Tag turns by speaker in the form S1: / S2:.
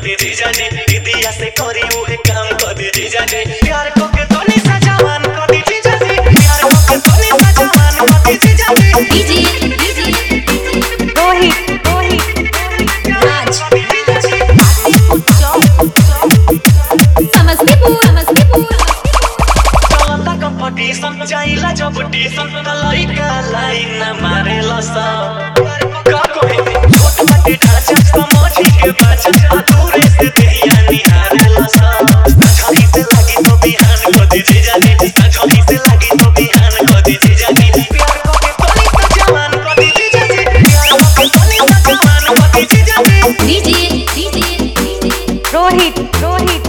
S1: कदी जीजा जी दीदिया से करी उहे काम कदी जीजा जी प्यार को के तोनी सा जवान कदी जीजा जी प्यार को के तोनी सा जवान कदी जीजा जी
S2: डीजे रोहित राज समस्तीपुर
S1: चलता कंपटीशन चाहिला जब टीशन त लइका लाइन मारेला सा का कोई छोट बाटे ढांचा समझी के बाचा दूरे से देहिया निहारेला सा झड़ी से लगी तो बिहान कदी जीजा जी झड़ी से लगी तो बिहान कदी जीजा जी प्यार को के तोनी सा जवान कदी जीजा जी प्यार को के तोनी सा जवान कदी जीजा जी
S2: डीजे रोहित